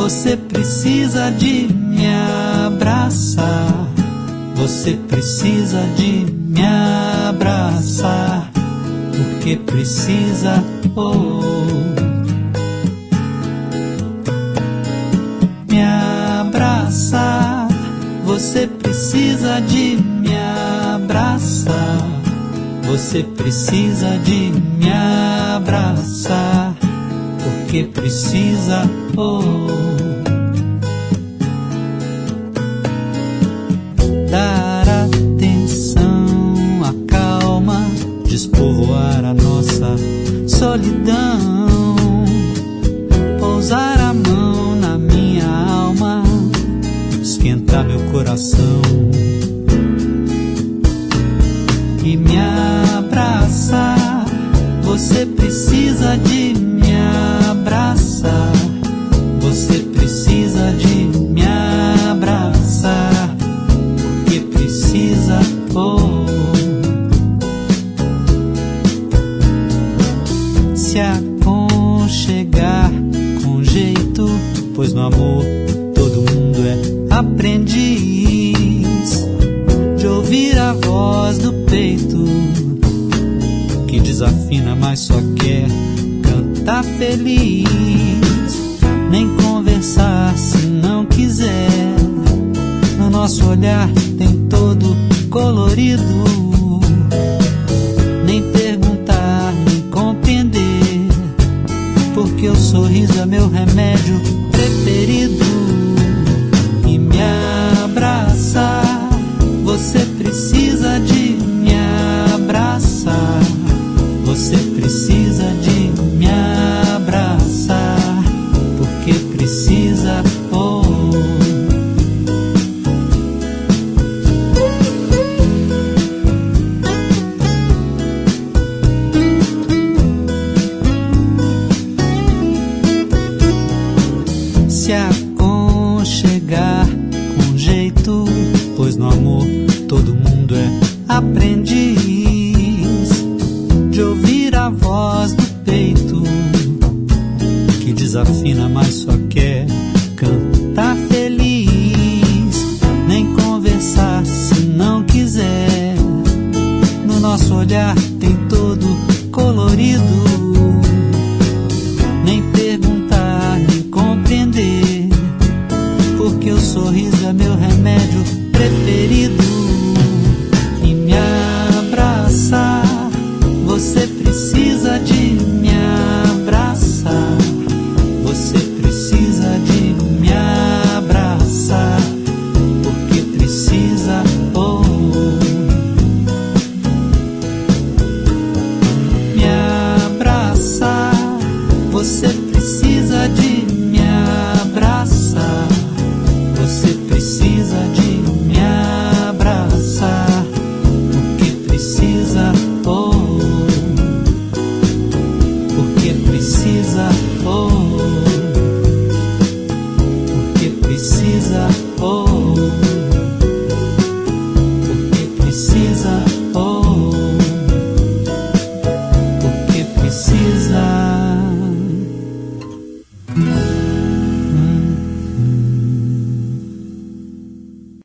Você precisa de me abraçar. Você precisa de me abraçar. Porque precisa, me abraçar. Você precisa de me abraçar. Você precisa de me abraçar. Porque precisa, dar atenção, a calma, despovoar a nossa solidão, pousar a mão na minha alma, esquentar meu coração e me abraçar. Você precisa de me abraçar. Você precisa de me abraçar. Porque precisa, se aconchegar com jeito, pois no amor todo mundo é aprendiz de ouvir a voz do peito que desafina, mas só quer cantar feliz. Nem conversar se não quiser. No nosso olhar tem todo colorido. Nem perguntar, nem compreender, porque o sorriso é meu remédio preferido. E me abraçar. Você precisa de me abraçar. Você precisa de me abraçar. Porque precisa, se aconchegar com jeito, pois no amor todo mundo é aprendiz de ouvir a voz do peito que desafina, mas só quer cantar feliz. Nem conversar se não quiser. No nosso olhar tem todo colorido.